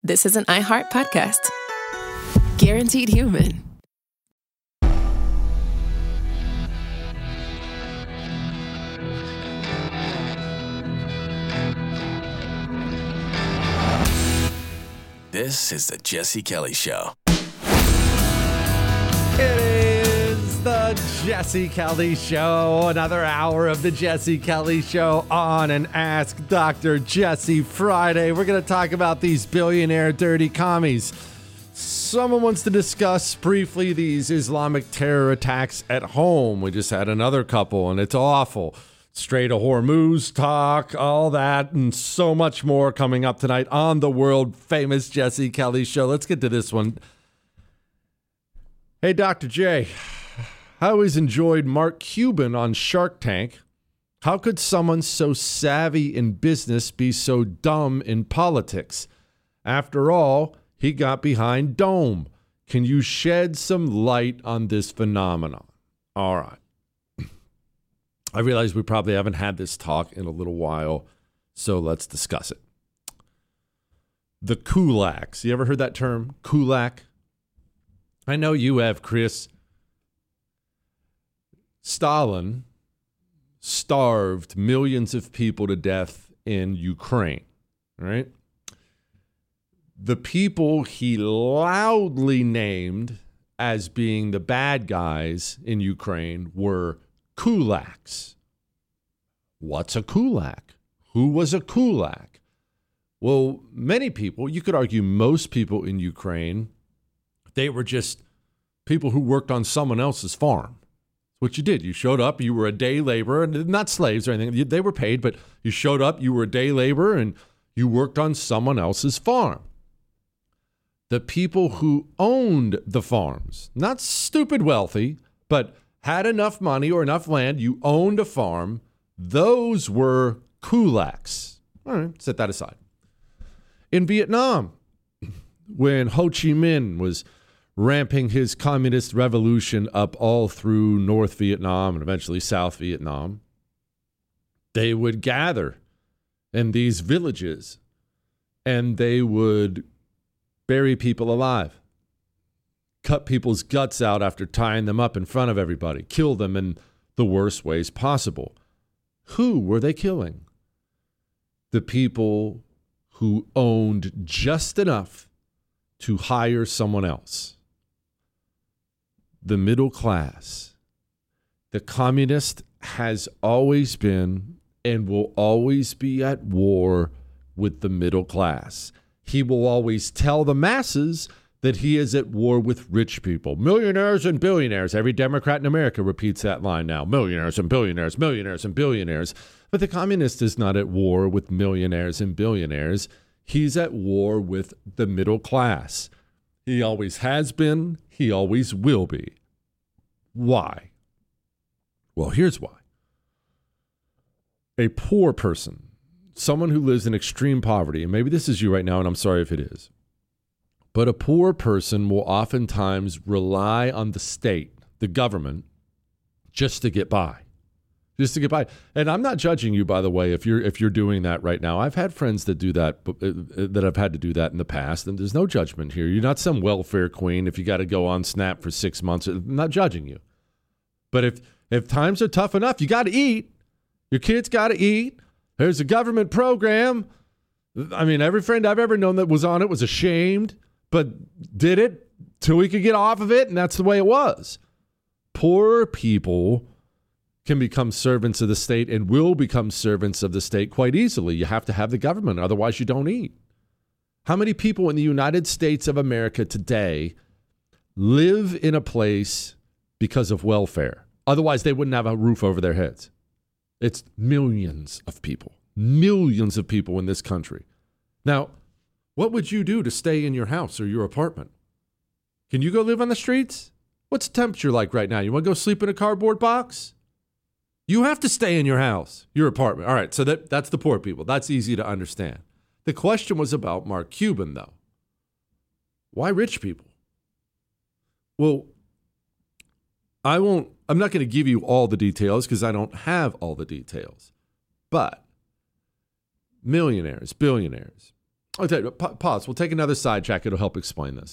this is an iHeart podcast. Guaranteed Human. This is the Jesse Kelly Show. It is the Jesse Kelly Show. Another hour of the Jesse Kelly Show on an Ask Dr. Jesse Friday. We're going to talk about these billionaire dirty commies. Someone wants to discuss briefly these Islamic terror attacks at home. We just had another couple, and it's awful. Strait of Hormuz talk, all that, and so much more coming up tonight on the world-famous Jesse Kelly Show. Let's get to this one. Hey, Dr. J, I always enjoyed Mark Cuban on Shark Tank. How could someone so savvy in business be so dumb in politics? After all, he got behind Dome. Can you shed some light on this phenomenon? All right. I realize we probably haven't had this talk in a little while, so let's discuss it. The kulaks. You ever heard that term, kulak? I know you have, Chris. Stalin starved millions of people to death in Ukraine, right? The people he loudly named as being the bad guys in Ukraine were kulaks. What's a kulak? Who was a kulak? Well, many people, you could argue most people in Ukraine, they were just people who worked on someone else's farm. That's what you did. You showed up, you were a day laborer, and not slaves or anything. They were paid, but you showed up, you were a day laborer, and you worked on someone else's farm. The people who owned the farms, not stupid wealthy, but had enough money or enough land, you owned a farm, those were kulaks. All right, set that aside. In Vietnam, when Ho Chi Minh was ramping his communist revolution up all through North Vietnam and eventually South Vietnam, they would gather in these villages and they would bury people alive. Cut people's guts out after tying them up in front of everybody, kill them in the worst ways possible. Who were they killing? The people who owned just enough to hire someone else. The middle class. The communist has always been and will always be at war with the middle class. He will always tell the masses that he is at war with rich people. Millionaires and billionaires. Every Democrat in America repeats that line now. Millionaires and billionaires, millionaires and billionaires. But the communist is not at war with millionaires and billionaires. He's at war with the middle class. He always has been. He always will be. Why? Well, here's why. A poor person, someone who lives in extreme poverty, and maybe this is you right now, and I'm sorry if it is, but a poor person will oftentimes rely on the state, the government, just to get by. Just to get by. And I'm not judging you, by the way, if you're doing that right now. I've had friends that do that, that have had to do that in the past, and there's no judgment here. You're not some welfare queen if you got to go on SNAP for 6 months. I'm not judging you. But if times are tough enough, you got to eat. Your kids got to eat. There's a government program. I mean, every friend I've ever known that was on it was ashamed, but did it till we could get off of it, and that's the way it was. Poor people can become servants of the state and will become servants of the state quite easily. You have to have the government, otherwise you don't eat. How many people in the United States of America today live in a place because of welfare? Otherwise, they wouldn't have a roof over their heads. It's millions of people in this country. Now, what would you do to stay in your house or your apartment? Can you go live on the streets? What's the temperature like right now? You want to go sleep in a cardboard box? You have to stay in your house, your apartment. All right, so that's the poor people. That's easy to understand. The question was about Mark Cuban, though. Why rich people? Well, I'm not going to give you all the details because I don't have all the details. But millionaires, billionaires, Okay, pause. We'll take another sidetrack. It'll help explain this.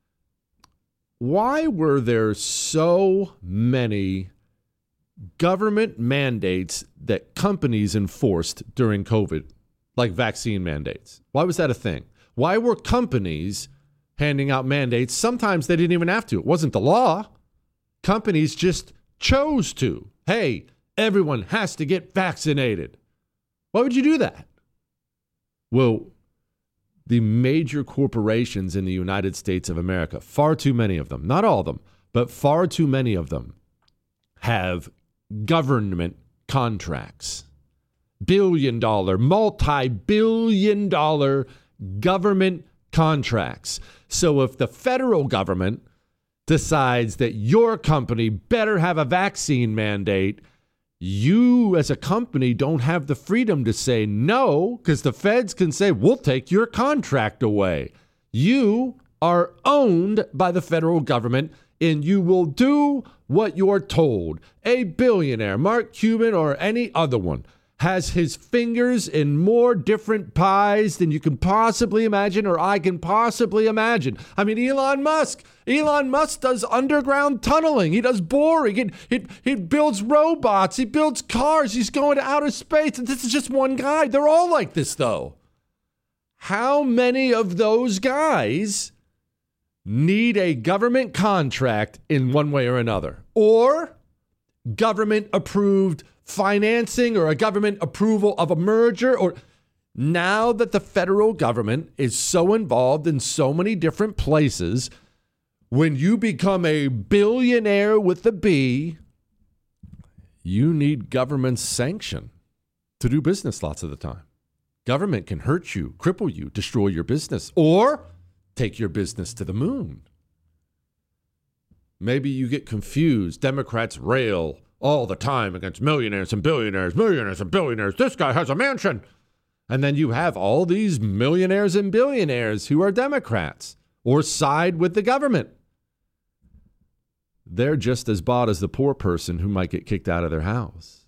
Why were there so many government mandates that companies enforced during COVID, like vaccine mandates? Why was that a thing? Why were companies handing out mandates? Sometimes they didn't even have to. It wasn't the law. Companies just chose to. Hey, everyone has to get vaccinated. Why would you do that? Well, the major corporations in the United States of America, far too many of them, not all of them, but far too many of them have government contracts. Billion-dollar, multi-billion-dollar government contracts. So if the federal government decides that your company better have a vaccine mandate, you as a company don't have the freedom to say no, because the feds can say, we'll take your contract away. You are owned by the federal government, and you will do what you're told. A billionaire, Mark Cuban or any other one, has his fingers in more different pies than you can possibly imagine or I can possibly imagine. I mean, Elon Musk does underground tunneling. He does boring. He builds robots. He builds cars. He's going to outer space. And this is just one guy. They're all like this, though. How many of those guys need a government contract in one way or another? Or government-approved financing or a government approval of a merger? Or now that the federal government is so involved in so many different places, when you become a billionaire with a B, you need government sanction to do business lots of the time. Government can hurt you, cripple you, destroy your business, or take your business to the moon. Maybe you get confused. Democrats rail all the time against millionaires and billionaires, millionaires and billionaires. This guy has a mansion. And then you have all these millionaires and billionaires who are Democrats or side with the government. They're just as bought as the poor person who might get kicked out of their house.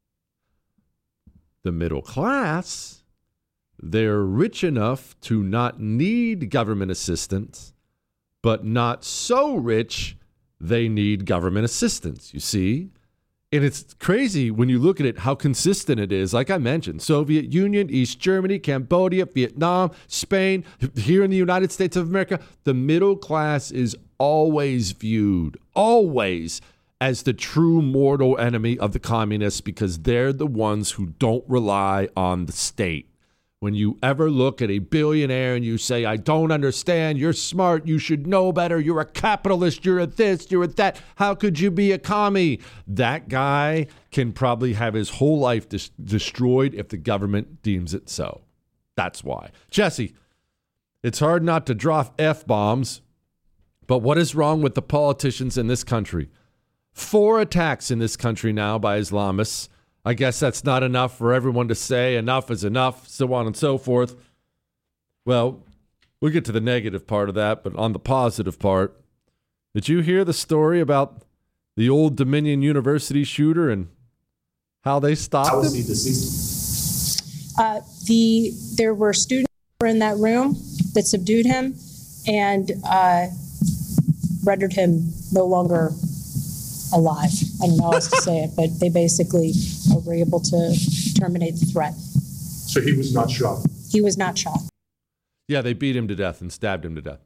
The middle class, they're rich enough to not need government assistance, but not so rich they need government assistance, you see? And it's crazy when you look at it, how consistent it is. Like I mentioned, Soviet Union, East Germany, Cambodia, Vietnam, Spain, here in the United States of America, the middle class is always viewed, always, as the true mortal enemy of the communists because they're the ones who don't rely on the state. When you ever look at a billionaire and you say, I don't understand, you're smart, you should know better, you're a capitalist, you're a this, you're a that, how could you be a commie? That guy can probably have his whole life destroyed if the government deems it so. That's why. Jesse, it's hard not to drop F-bombs, but what is wrong with the politicians in this country? 4 attacks in this country now by Islamists. I guess that's not enough for everyone to say enough is enough, so on and so forth. Well, we'll get to the negative part of that, but on the positive part, did you hear the story about the Old Dominion University shooter and how they stopped him? How was he deceased? There were students who were in that room that subdued him and rendered him no longer alive. I don't know how else to say it, but they basically were able to terminate the threat. So he was not shot? He was not shot. Yeah, they beat him to death and stabbed him to death.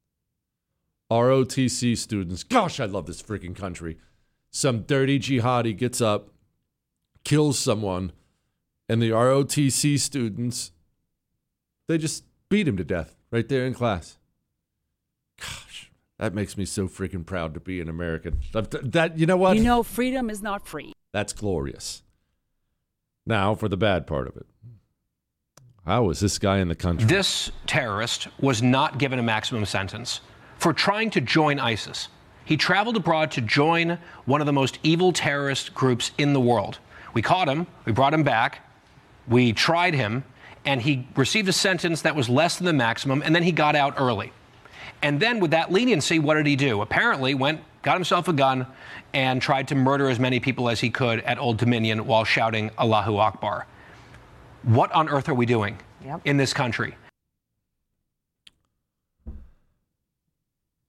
ROTC students. Gosh, I love this freaking country. Some dirty jihadi gets up, kills someone, and the ROTC students, they just beat him to death right there in class. Gosh. That makes me so freaking proud to be an American. That, you know what? You know, freedom is not free. That's glorious. Now for the bad part of it. How was this guy in the country? This terrorist was not given a maximum sentence for trying to join ISIS. He traveled abroad to join one of the most evil terrorist groups in the world. We caught him, we brought him back, we tried him, and he received a sentence that was less than the maximum, and then he got out early. And then with that leniency, what did he do? Apparently got himself a gun and tried to murder as many people as he could at Old Dominion while shouting Allahu Akbar. What on earth are we doing in this country?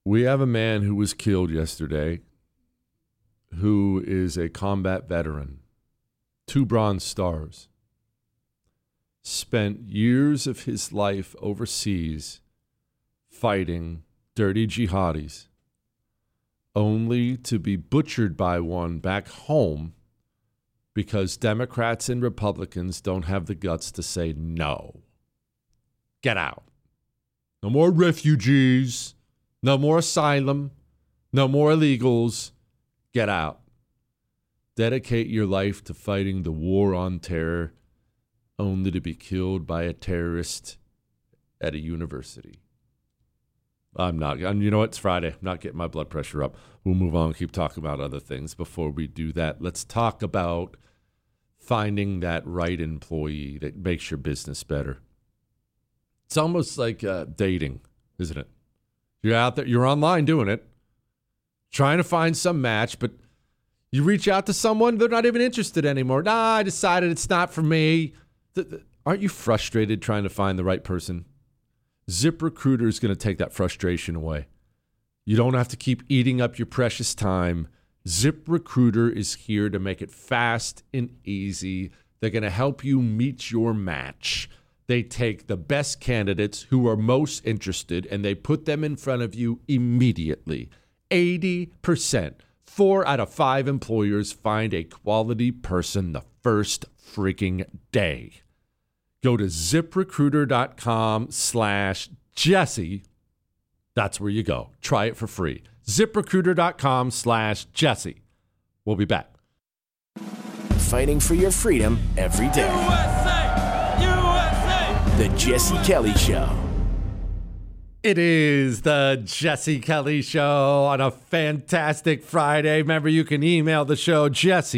We have a man who was killed yesterday who is a combat veteran, 2 Bronze Stars, spent years of his life overseas fighting dirty jihadis, only to be butchered by one back home because Democrats and Republicans don't have the guts to say no. Get out. No more refugees. No more asylum. No more illegals. Get out. Dedicate your life to fighting the war on terror, only to be killed by a terrorist at a university. I'm not. You know what? It's Friday. I'm not getting my blood pressure up. We'll move on and keep talking about other things. Before we do that, let's talk about finding that right employee that makes your business better. It's almost like dating, isn't it? You're out there, you're online doing it, trying to find some match, but you reach out to someone, they're not even interested anymore. Nah, I decided it's not for me. Aren't you frustrated trying to find the right person? ZipRecruiter is going to take that frustration away. You don't have to keep eating up your precious time. ZipRecruiter is here to make it fast and easy. They're going to help you meet your match. They take the best candidates who are most interested and they put them in front of you immediately. 80%. 4 out of 5 employers find a quality person the first freaking day. Go to ZipRecruiter.com/Jesse. That's where you go. Try it for free. ZipRecruiter.com/Jesse. We'll be back. Fighting for your freedom every day. The Jesse Kelly Show. It is the Jesse Kelly Show on a fantastic Friday. Remember, you can email the show,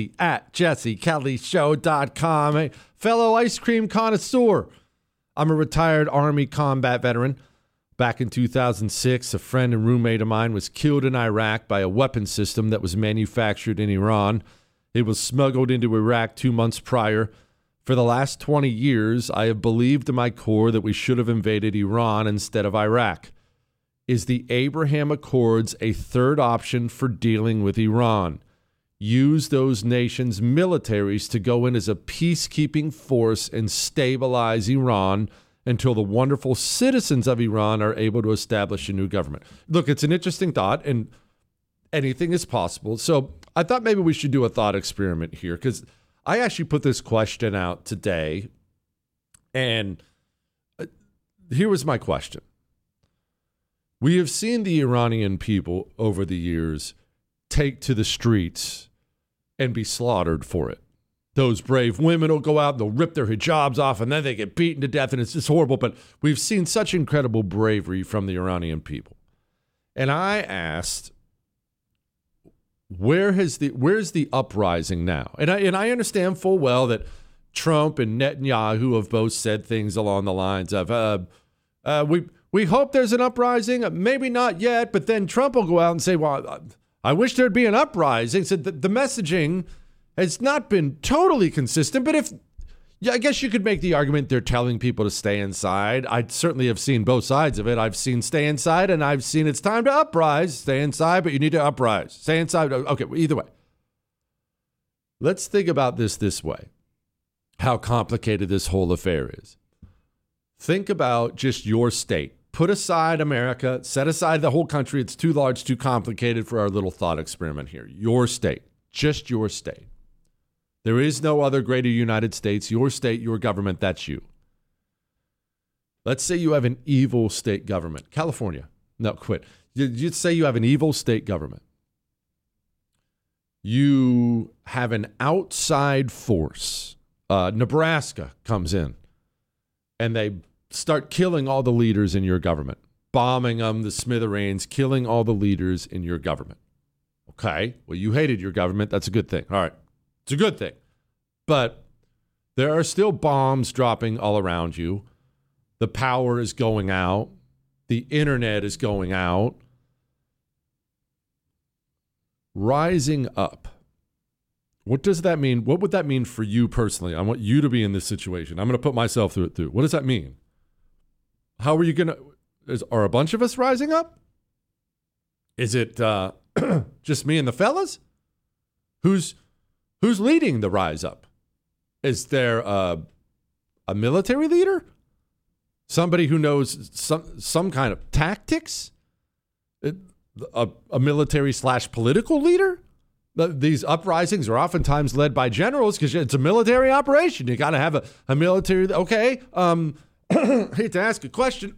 jesse@jessekellyshow.com. A fellow ice cream connoisseur. I'm a retired Army combat veteran. Back in 2006, a friend and roommate of mine was killed in Iraq by a weapon system that was manufactured in Iran. It was smuggled into Iraq 2 months prior. For the last 20 years, I have believed to my core that we should have invaded Iran instead of Iraq. Is the Abraham Accords a third option for dealing with Iran? Use those nations' militaries to go in as a peacekeeping force and stabilize Iran until the wonderful citizens of Iran are able to establish a new government. Look, it's an interesting thought, and anything is possible. So I thought maybe we should do a thought experiment here, because I actually put this question out today, and here was my question. We have seen the Iranian people over the years take to the streets and be slaughtered for it. Those brave women will go out and they'll rip their hijabs off, and then they get beaten to death, and it's just horrible. But we've seen such incredible bravery from the Iranian people. And I asked, where's the uprising now? And I understand full well that Trump and Netanyahu have both said things along the lines of, we hope there's an uprising, maybe not yet, but then Trump will go out and say, well, I wish there'd be an uprising. So the messaging has not been totally consistent, but I guess you could make the argument they're telling people to stay inside. I certainly have seen both sides of it. I've seen stay inside, and I've seen it's time to uprise. Stay inside, but you need to uprise. Stay inside. Okay, either way. Let's think about this way, how complicated this whole affair is. Think about just your state. Put aside America. Set aside the whole country. It's too large, too complicated for our little thought experiment here. Your state. Just your state. There is no other greater United States. Your state, your government, that's you. Let's say you have an evil state government. California. No, quit. You'd say you have an evil state government. You have an outside force. Nebraska comes in, and they start killing all the leaders in your government, bombing them to smithereens, killing all the leaders in your government. Okay, well, you hated your government. That's a good thing. All right. It's a good thing. But there are still bombs dropping all around you. The power is going out. The internet is going out. Rising up. What does that mean? What would that mean for you personally? I want you to be in this situation. I'm going to put myself through it. What does that mean? How are you going to... Are a bunch of us rising up? Is it just me and the fellas? Who's leading the rise up? Is there a military leader? Somebody who knows some kind of tactics? A military/political leader? These uprisings are oftentimes led by generals because it's a military operation. You got to have a military. Okay. Hate to ask a question.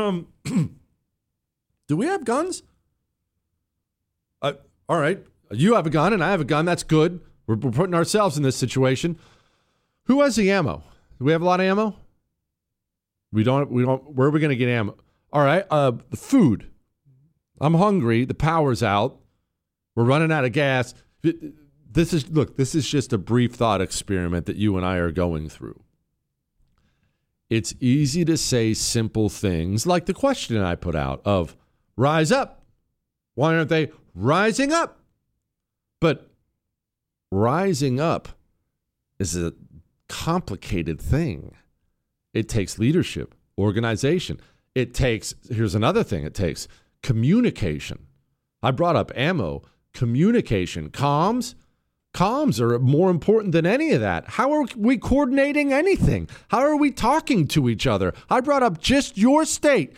Do we have guns? All right. You have a gun and I have a gun. That's good. We're putting ourselves in this situation. Who has the ammo? Do we have a lot of ammo? We don't. Where are we going to get ammo? All right. The food. I'm hungry. The power's out. We're running out of gas. This is just a brief thought experiment that you and I are going through. It's easy to say simple things like the question I put out of rise up. Why aren't they rising up? But rising up is a complicated thing. It takes leadership, organization. Here's another thing it takes, communication. I brought up ammo, communication, comms. Comms are more important than any of that. How are we coordinating anything? How are we talking to each other? I brought up just your state.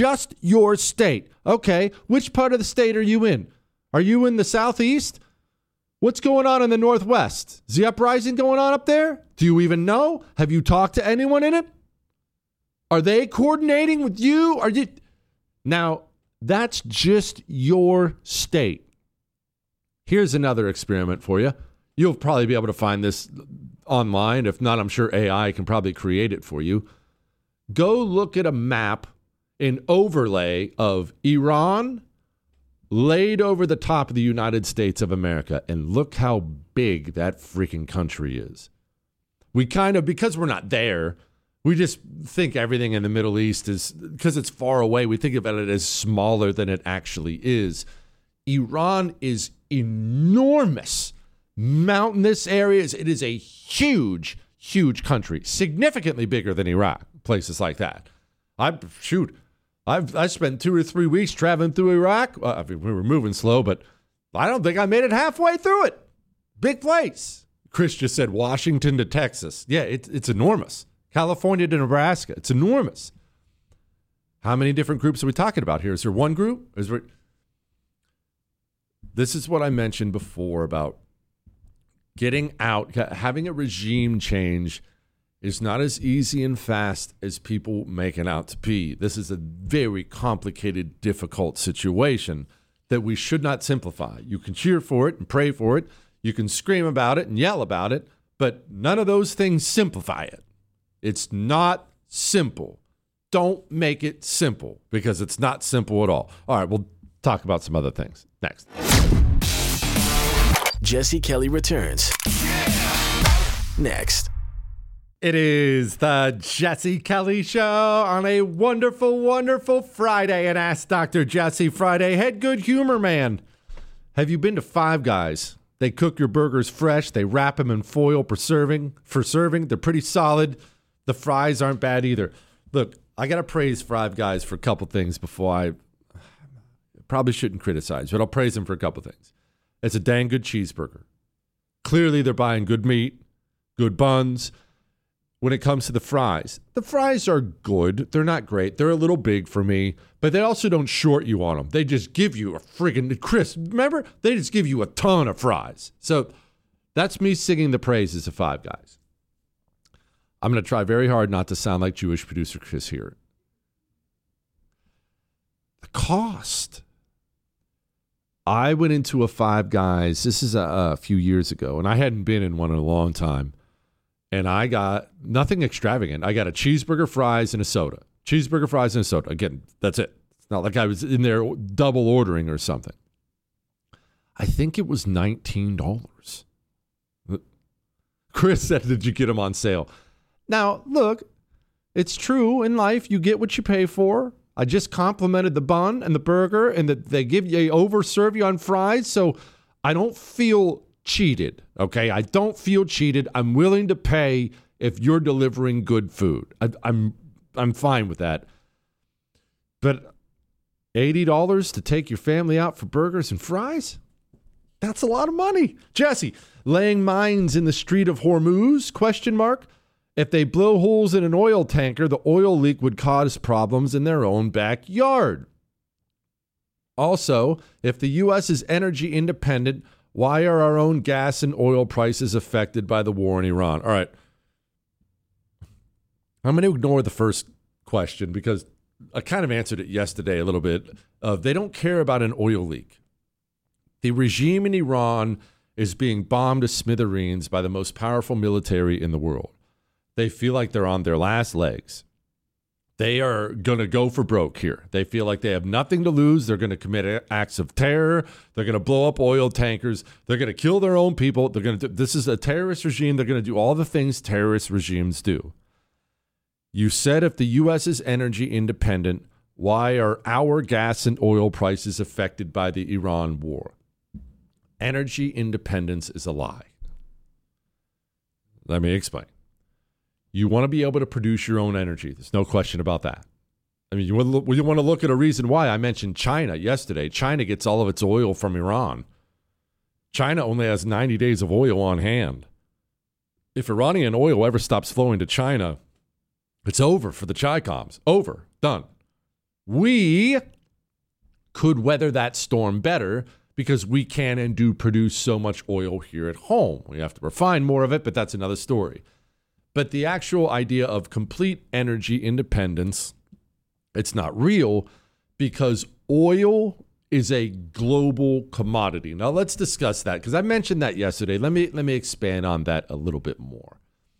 Okay, which part of the state are you in? Are you in the southeast? What's going on in the northwest? Is the uprising going on up there? Do you even know? Have you talked to anyone in it? Are they coordinating with you? Now, that's just your state. Here's another experiment for you. You'll probably be able to find this online. If not, I'm sure AI can probably create it for you. Go look at a map, an overlay of Iran laid over the top of the United States of America, and look how big that freaking country is. Because we're not there, we just think everything in the Middle East is, because it's far away, we think about it as smaller than it actually is. Iran is enormous. Mountainous areas. It is a huge, huge country, significantly bigger than Iraq, places like that. I spent 2 or 3 weeks traveling through Iraq. We were moving slow, but I don't think I made it halfway through it. Big place. Chris just said Washington to Texas. Yeah, it's enormous. California to Nebraska. It's enormous. How many different groups are we talking about here? Is there one group? This is what I mentioned before about getting out, having a regime change is not as easy and fast as people make it out to be. This is a very complicated, difficult situation that we should not simplify. You can cheer for it and pray for it. You can scream about it and yell about it, but none of those things simplify it. It's not simple. Don't make it simple because it's not simple at all. All right, we'll talk about some other things next. Jesse Kelly returns next. It is the Jesse Kelly Show on a wonderful, wonderful Friday. And Ask Dr. Jesse Friday. Head good humor man. Have you been to Five Guys? They cook your burgers fresh. They wrap them in foil for serving. They're pretty solid. The fries aren't bad either. Look, I got to praise Five Guys for a couple things before I probably shouldn't criticize, but I'll praise them for a couple things. It's a dang good cheeseburger. Clearly, they're buying good meat, good buns. When it comes to the fries are good. They're not great. They're a little big for me, but they also don't short you on them. They just give you a friggin' crisp. Remember? They just give you a ton of fries. So that's me singing the praises of Five Guys. I'm going to try very hard not to sound like Jewish producer Chris here. The cost. I went into a Five Guys, this is a few years ago, and I hadn't been in one in a long time. And I got nothing extravagant. I got a cheeseburger, fries, and a soda. Cheeseburger, fries, and a soda. Again, that's it. It's not like I was in there double ordering or something. I think it was $19. Chris said, did you get them on sale? Now, look, it's true in life. You get what you pay for. I just complimented the bun and the burger and that they overserve you on fries. So I don't feel cheated. Okay. I don't feel cheated. I'm willing to pay if you're delivering good food. I'm fine with that. But $80 to take your family out for burgers and fries? That's a lot of money. Jesse, laying mines in the Strait of Hormuz? Question mark. If they blow holes in an oil tanker, the oil leak would cause problems in their own backyard. Also, if the U.S. is energy independent, why are our own gas and oil prices affected by the war in Iran? All right. I'm going to ignore the first question because I kind of answered it yesterday a little bit. They don't care about an oil leak. The regime in Iran is being bombed to smithereens by the most powerful military in the world. They feel like they're on their last legs. They are going to go for broke here. They feel like they have nothing to lose. They're going to commit acts of terror. They're going to blow up oil tankers. They're going to kill their own people. They're going to this is a terrorist regime. They're going to do all the things terrorist regimes do. You said if the U.S. is energy independent, why are our gas and oil prices affected by the Iran war? Energy independence is a lie. Let me explain. You want to be able to produce your own energy. There's no question about that. I mean, you want to look at a reason why. I mentioned China yesterday. China gets all of its oil from Iran. China only has 90 days of oil on hand. If Iranian oil ever stops flowing to China, it's over for the Chicoms. Over. Done. We could weather that storm better because we can and do produce so much oil here at home. We have to refine more of it, but that's another story. But the actual idea of complete energy independence, it's not real because oil is a global commodity. Now let's discuss that because I mentioned that yesterday. Let me expand on that a little bit more.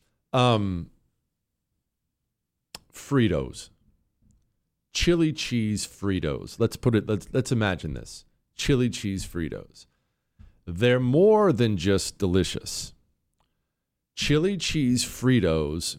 Fritos. Chili cheese Fritos. Let's imagine this. Chili cheese Fritos. They're more than just delicious. Chili cheese Fritos,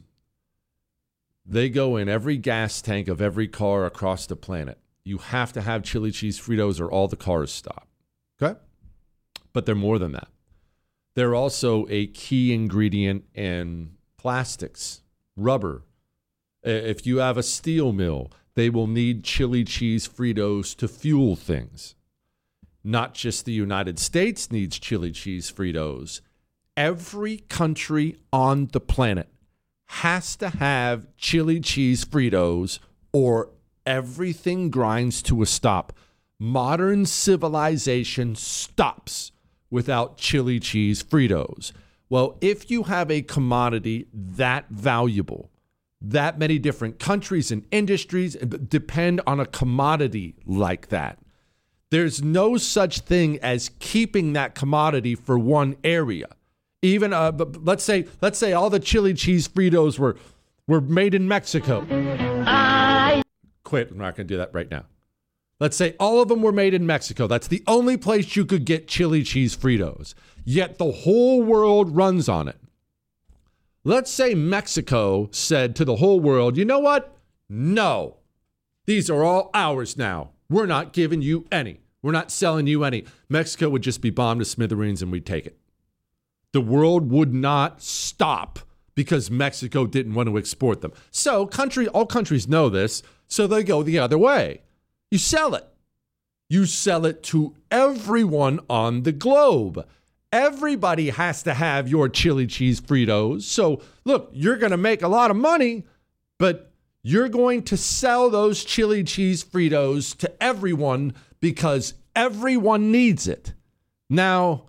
they go in every gas tank of every car across the planet. You have to have chili cheese Fritos or all the cars stop. Okay? But they're more than that. They're also a key ingredient in plastics, rubber. If you have a steel mill, they will need chili cheese Fritos to fuel things. Not just the United States needs chili cheese Fritos. Every country on the planet has to have chili cheese Fritos or everything grinds to a stop. Modern civilization stops without chili cheese Fritos. Well, if you have a commodity that valuable, that many different countries and industries depend on a commodity like that, there's no such thing as keeping that commodity for one area. Even let's say all the chili cheese Fritos were made in Mexico. Quit. I'm not going to do that right now. Let's say all of them were made in Mexico. That's the only place you could get chili cheese Fritos. Yet the whole world runs on it. Let's say Mexico said to the whole world, you know what? No. These are all ours now. We're not giving you any. We're not selling you any. Mexico would just be bombed to smithereens and we'd take it. The world would not stop because Mexico didn't want to export them. So all countries know this, so they go the other way. You sell it. You sell it to everyone on the globe. Everybody has to have your chili cheese Fritos. So look, you're going to make a lot of money, but you're going to sell those chili cheese Fritos to everyone because everyone needs it. Now,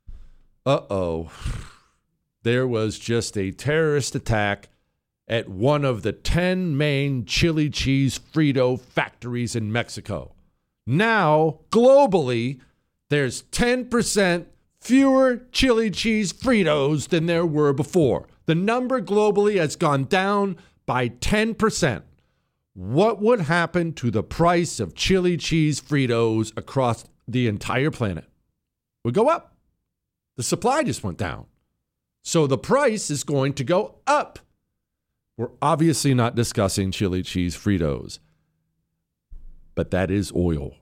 there was just a terrorist attack at one of the 10 main chili cheese Frito factories in Mexico. Now, globally, there's 10% fewer chili cheese Fritos than there were before. The number globally has gone down by 10%. What would happen to the price of chili cheese Fritos across the entire planet? Would go up. The supply just went down. So the price is going to go up. We're obviously not discussing chili cheese Fritos, but that is oil.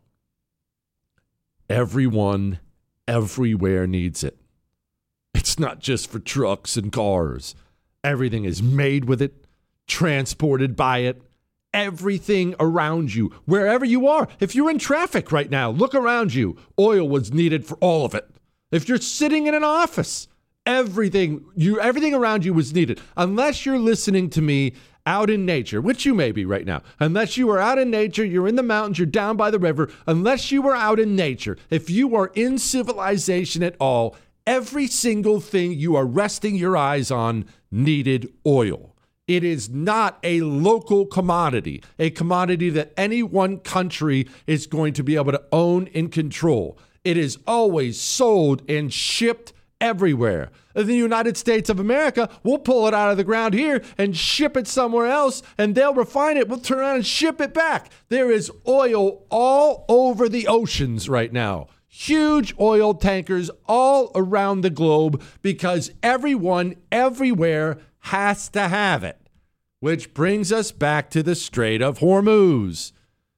Everyone, everywhere needs it. It's not just for trucks and cars. Everything is made with it, transported by it, everything around you, wherever you are. If you're in traffic right now, look around you. Oil was needed for all of it. If you're sitting in an office, everything around you was needed. Unless you're listening to me out in nature, which you may be right now. Unless you are out in nature, you're in the mountains, you're down by the river. Unless you are out in nature, if you are in civilization at all, every single thing you are resting your eyes on needed oil. It is not a local commodity, a commodity that any one country is going to be able to own and control. It is always sold and shipped everywhere. In the United States of America, we'll pull it out of the ground here and ship it somewhere else, and they'll refine it. We'll turn around and ship it back. There is oil all over the oceans right now. Huge oil tankers all around the globe because everyone, everywhere has to have it. Which brings us back to the Strait of Hormuz.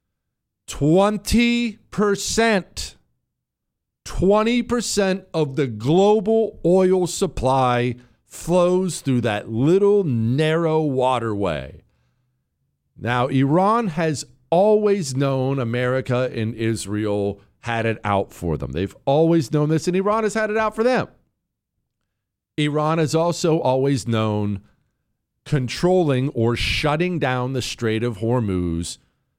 20% of the global oil supply flows through that little narrow waterway. Now, Iran has always known America and Israel had it out for them. They've always known this, and Iran has had it out for them. Iran has also always known controlling or shutting down the Strait of Hormuz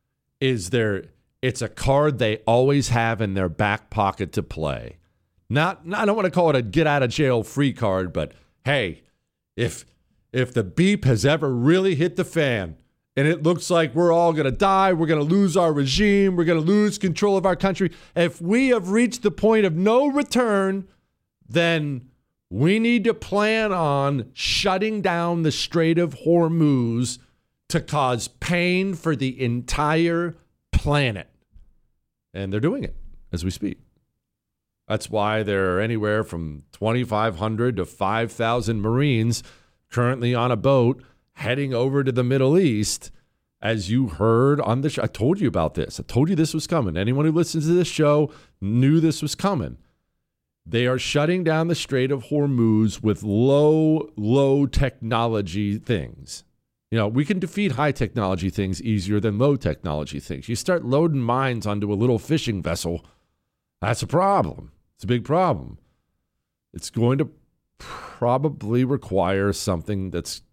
it's a card they always have in their back pocket to play. I don't want to call it a get out of jail free card, but hey, if the beep has ever really hit the fan and it looks like we're all going to die, we're going to lose our regime, we're going to lose control of our country, if we have reached the point of no return, then we need to plan on shutting down the Strait of Hormuz to cause pain for the entire planet. And they're doing it as we speak. That's why there are anywhere from 2,500 to 5,000 Marines currently on a boat heading over to the Middle East. As you heard on the show, I told you about this. I told you this was coming. Anyone who listens to this show knew this was coming. They are shutting down the Strait of Hormuz with low technology things. You know, we can defeat high technology things easier than low technology things. You start loading mines onto a little fishing vessel, that's a problem. It's a big problem. It's going to probably require something that's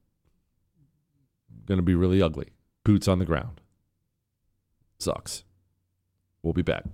going to be really ugly. Boots on the ground. Sucks. We'll be back.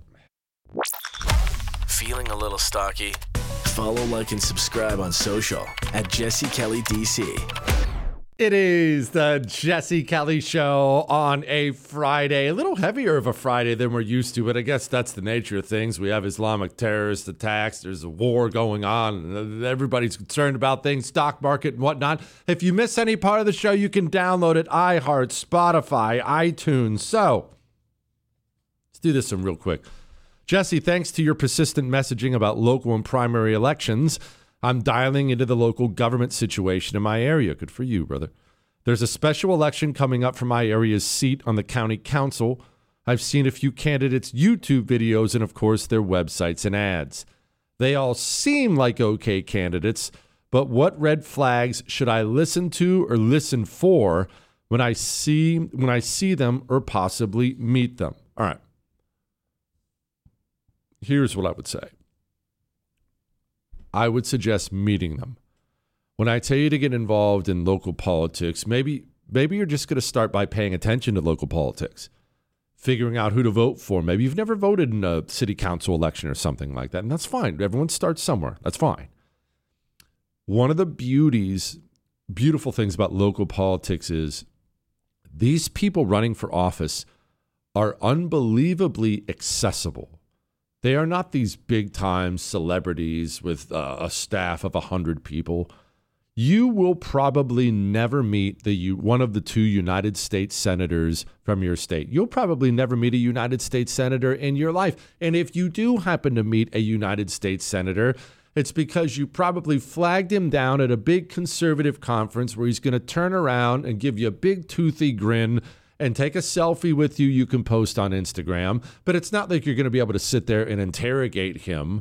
Feeling a little stocky? Follow, like, and subscribe on social at Jesse Kelly DC. It is the Jesse Kelly Show on a Friday. A little heavier of a Friday than we're used to, but I guess that's the nature of things. We have Islamic terrorist attacks. There's a war going on. Everybody's concerned about things, stock market and whatnot. If you miss any part of the show, you can download it, iHeart, Spotify, iTunes. So let's do this one real quick. Jesse, thanks to your persistent messaging about local and primary elections, I'm dialing into the local government situation in my area. Good for you, brother. There's a special election coming up for my area's seat on the county council. I've seen a few candidates' YouTube videos and, of course, their websites and ads. They all seem like okay candidates, but what red flags should I listen to or listen for when I see them or possibly meet them? All right. Here's what I would say. I would suggest meeting them. When I tell you to get involved in local politics, maybe you're just going to start by paying attention to local politics, figuring out who to vote for. Maybe you've never voted in a city council election or something like that, and that's fine. Everyone starts somewhere. That's fine. One of the beautiful things about local politics is these people running for office are unbelievably accessible. They are not these big-time celebrities with a staff of 100 people. You will probably never meet one of the two United States senators from your state. You'll probably never meet a United States senator in your life. And if you do happen to meet a United States senator, it's because you probably flagged him down at a big conservative conference where he's going to turn around and give you a big toothy grin and take a selfie with you can post on Instagram. But it's not like you're going to be able to sit there and interrogate him.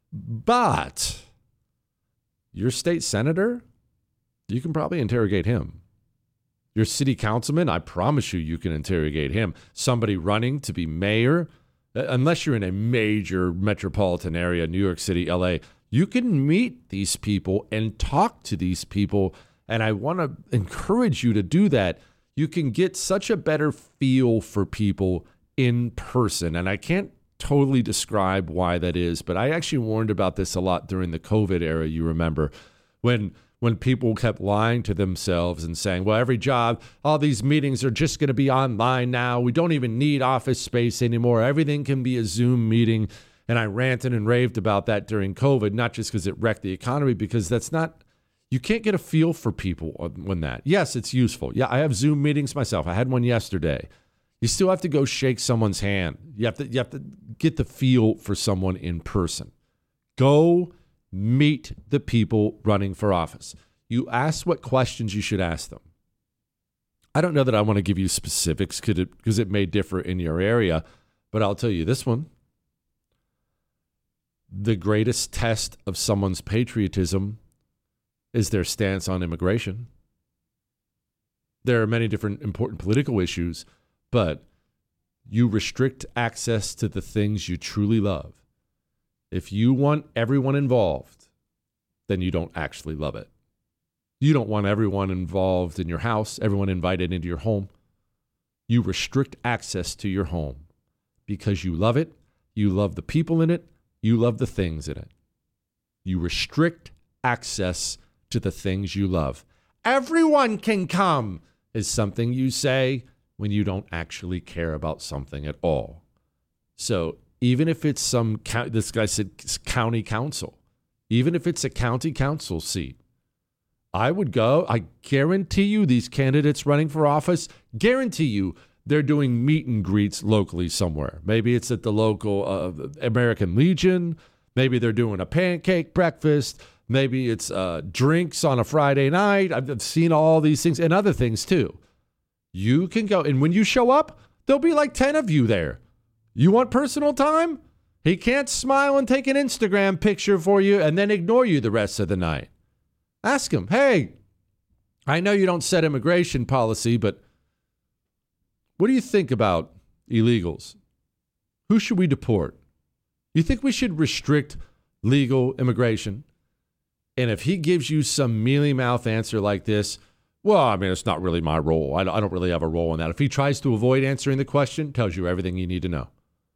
But your state senator, you can probably interrogate him. Your city councilman, I promise you can interrogate him. Somebody running to be mayor, unless you're in a major metropolitan area, New York City, LA, you can meet these people and talk to these people. And I want to encourage you to do that. You can get such a better feel for people in person. And I can't totally describe why that is, but I actually warned about this a lot during the COVID era, you remember, when people kept lying to themselves and saying, well, every job, all these meetings are just going to be online now. We don't even need office space anymore. Everything can be a Zoom meeting. And I ranted and raved about that during COVID, not just because it wrecked the economy, because you can't get a feel for people when that. Yes, it's useful. Yeah, I have Zoom meetings myself. I had one yesterday. You still have to go shake someone's hand. You have to get the feel for someone in person. Go meet the people running for office. You ask what questions you should ask them. I don't know that I want to give you specifics because it may differ in your area, but I'll tell you this one. The greatest test of someone's patriotism is their stance on immigration. There are many different important political issues, but you restrict access to the things you truly love. If you want everyone involved, then you don't actually love it. You don't want everyone involved in your house, everyone invited into your home. You restrict access to your home because you love it, you love the people in it, you love the things in it. You restrict access to the things you love. Everyone can come is something you say when you don't actually care about something at all. So even if it's this guy said county council, even if it's a county council seat, I would go. I guarantee you these candidates running for office, guarantee you they're doing meet and greets locally somewhere. Maybe it's at the local American Legion. Maybe they're doing a pancake breakfast. Maybe it's drinks on a Friday night. I've seen all these things and other things too. You can go. And when you show up, there'll be like 10 of you there. You want personal time? He can't smile and take an Instagram picture for you and then ignore you the rest of the night. Ask him, hey, I know you don't set immigration policy, but what do you think about illegals? Who should we deport? You think we should restrict legal immigration? And if he gives you some mealy-mouthed answer like this, well, I mean, it's not really my role. I don't really have a role in that. If he tries to avoid answering the question, tells you everything you need to know.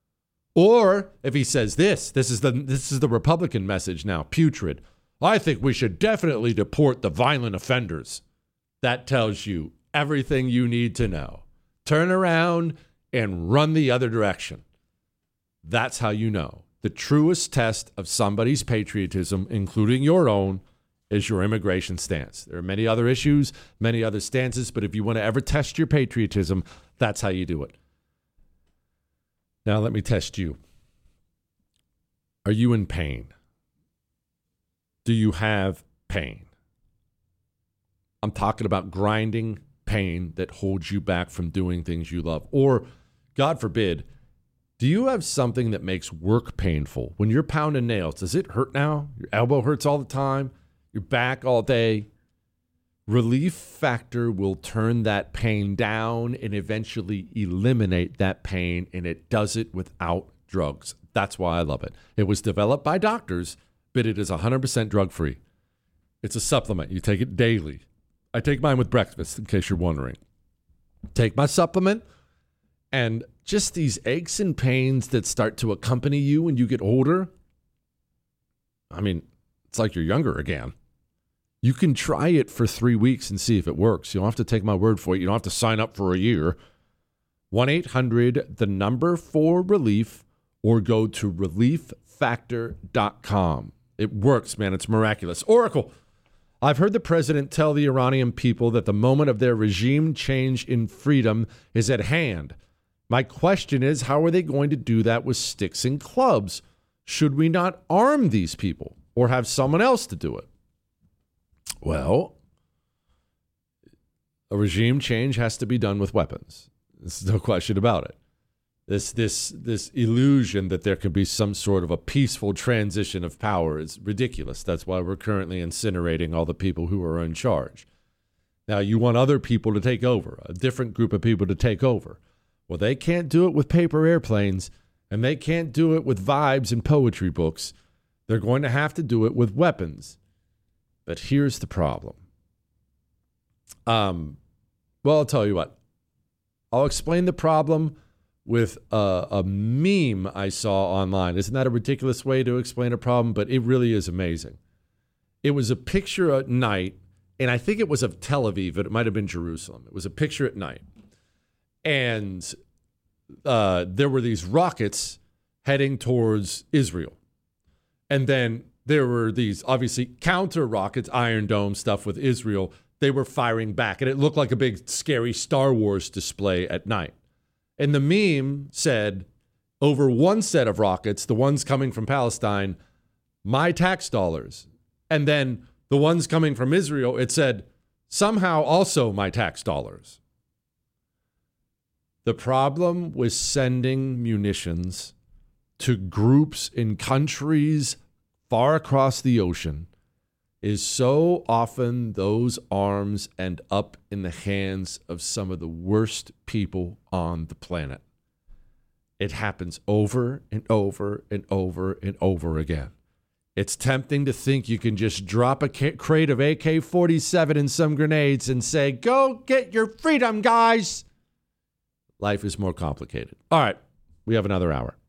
Or if he says this is the Republican message now, putrid. I think we should definitely deport the violent offenders. That tells you everything you need to know. Turn around and run the other direction. That's how you know. The truest test of somebody's patriotism, including your own, is your immigration stance. There are many other issues, many other stances, but if you want to ever test your patriotism, that's how you do it. Now let me test you. Are you in pain? Do you have pain? I'm talking about grinding pain that holds you back from doing things you love. Or, God forbid, do you have something that makes work painful? When you're pounding nails, does it hurt now? Your elbow hurts all the time? Your back all day? Relief Factor will turn that pain down and eventually eliminate that pain, and it does it without drugs. That's why I love it. It was developed by doctors, but it is 100% drug-free. It's a supplement. You take it daily. I take mine with breakfast, in case you're wondering. Take my supplement, and just these aches and pains that start to accompany you when you get older, I mean, it's like you're younger again. You can try it for 3 weeks and see if it works. You don't have to take my word for it. You don't have to sign up for a year. 1-800-4RELIEF or go to relieffactor.com. It works, man. It's miraculous. Oracle. I've heard the president tell the Iranian people that the moment of their regime change in freedom is at hand. My question is, how are they going to do that with sticks and clubs? Should we not arm these people or have someone else to do it? Well, a regime change has to be done with weapons. There's no question about it. This illusion that there could be some sort of a peaceful transition of power is ridiculous. That's why we're currently incinerating all the people who are in charge. Now, you want other people to take over, a different group of people to take over. Well, they can't do it with paper airplanes, and they can't do it with vibes and poetry books. They're going to have to do it with weapons. But here's the problem. Well, I'll tell you what. I'll explain the problem with a meme I saw online. Isn't that a ridiculous way to explain a problem? But it really is amazing. It was a picture at night, and I think it was of Tel Aviv, but it might have been Jerusalem. It was a picture at night. And there were these rockets heading towards Israel. And then there were these, obviously, counter rockets, Iron Dome stuff with Israel. They were firing back. And it looked like a big, scary Star Wars display at night. And the meme said, over one set of rockets, the ones coming from Palestine, my tax dollars. And then the ones coming from Israel, it said, somehow also my tax dollars. The problem with sending munitions to groups in countries far across the ocean is so often those arms end up in the hands of some of the worst people on the planet. It happens over and over and over and over again. It's tempting to think you can just drop a crate of AK-47 and some grenades and say, go get your freedom, guys. Life is more complicated. All right, we have another hour.